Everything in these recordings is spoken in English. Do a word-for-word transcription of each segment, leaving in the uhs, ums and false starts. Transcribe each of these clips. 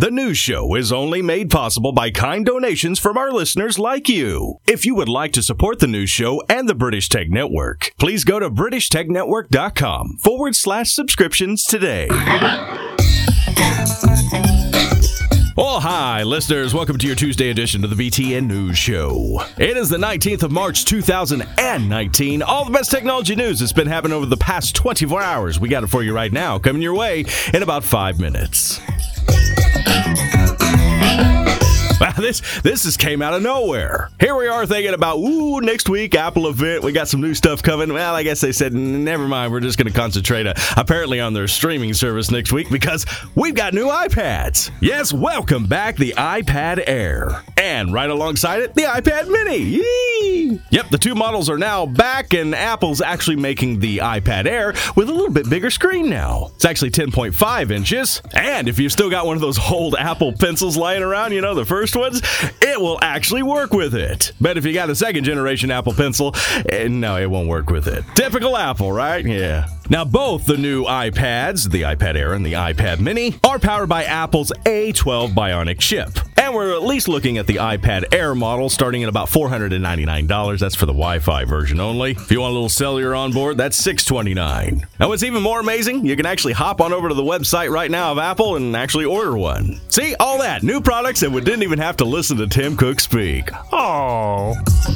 The news show is only made possible by kind donations from our listeners like you. If you would like to support the news show and the British Tech Network, please go to british tech network dot com forward slash subscriptions today. Well, hi, listeners. Welcome to your Tuesday edition of the B T N News Show. It is the nineteenth of March, two thousand nineteen. All the best technology news that's been happening over the past twenty-four hours. We got it for you right now, coming your way in about five minutes. Wow, this this just came out of nowhere. Here we are thinking about, ooh, next week, Apple event. We got some new stuff coming. Well, I guess they said, never mind. We're just going to concentrate uh, apparently on their streaming service next week because we've got new iPads. Yes, welcome back, the iPad Air. And right alongside it, the iPad Mini. Yee! Yep, the two models are now back, and Apple's actually making the iPad Air with a little bit bigger screen now. It's actually ten point five inches. And if you've still got one of those old Apple pencils lying around, you know, the first ones, it will actually work with it. But if you got a second generation Apple Pencil, eh, no, it won't work with it. Typical Apple, right? Yeah. Now, both the new iPads, the iPad Air and the iPad Mini, are powered by Apple's A twelve Bionic chip. And we're at least looking at the iPad Air model starting at about four hundred ninety-nine dollars. That's for the Wi-Fi version only. If you want a little cellular on board, that's six hundred twenty-nine dollars. Now, what's even more amazing, you can actually hop on over to the website right now of Apple and actually order one. See, all that, new products, and we didn't even have to listen to Tim Cook speak. Oh.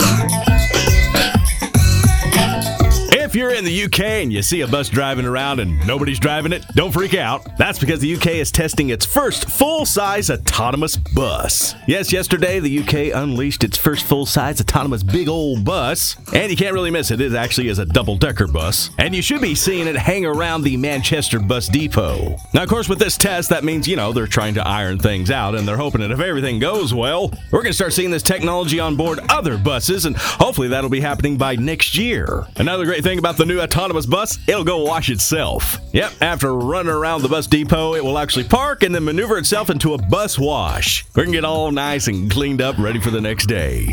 If you're in the U K and you see a bus driving around and nobody's driving it, don't freak out. That's because the U K is testing its first full-size autonomous bus. Yes, yesterday the U K unleashed its first full-size autonomous big old bus. And you can't really miss it. It actually is a double-decker bus. And you should be seeing it hang around the Manchester Bus Depot. Now, of course, with this test, that means, you know, they're trying to iron things out, and they're hoping that if everything goes well, we're going to start seeing this technology on board other buses, and hopefully that'll be happening by next year. Another great thing about the new autonomous bus, it'll go wash itself. Yep, after running around the bus depot, it will actually park and then maneuver itself into a bus wash. We can get all nice and cleaned up, ready for the next day.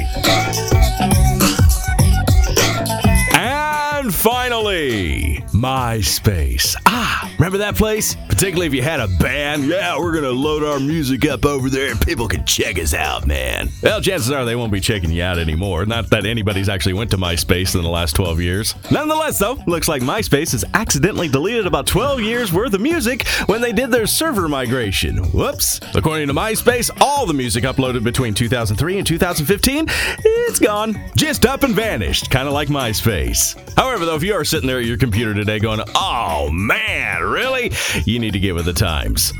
And finally, MySpace. Ah, remember that place? Particularly if you had a band. Yeah, we're going to load our music up over there and people can check us out, man. Well, chances are they won't be checking you out anymore. Not that anybody's actually went to MySpace in the last twelve years. Nonetheless, though, looks like MySpace has accidentally deleted about twelve years worth of music when they did their server migration. Whoops. According to MySpace, all the music uploaded between two thousand three and two thousand fifteen, it's gone. Just up and vanished, kind of like MySpace. However, though, if you are sitting there at your computer today going, oh man, really? You need to get with the times.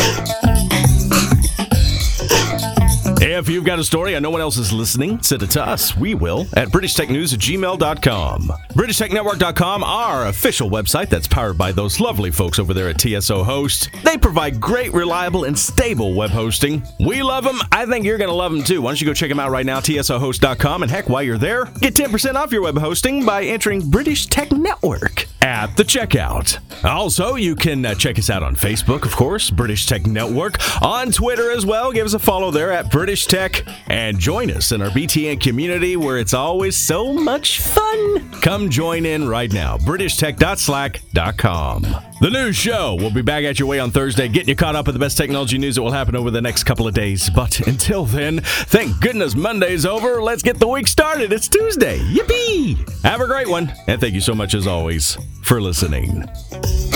If you've got a story and no one else is listening, send it to us. We will at british tech news at gmail dot com. british tech network dot com, our official website that's powered by those lovely folks over there at T S O Host. They provide great, reliable, and stable web hosting. We love them. I think you're going to love them too. Why don't you go check them out right now, T S O host dot com. And heck, while you're there, get ten percent off your web hosting by entering British Tech Network at the checkout. Also, you can uh, check us out on Facebook, of course, British Tech Network. On Twitter as well. Give us a follow there at British Tech, and join us in our B T N community where it's always so much fun. Come join in right now, british tech dot slack dot com. The news show will be back at your way on Thursday, getting you caught up with the best technology news that will happen over the next couple of days. But until then, thank goodness Monday's over. Let's get the week started. It's Tuesday. Yippee! Have a great one, and thank you so much as always for listening.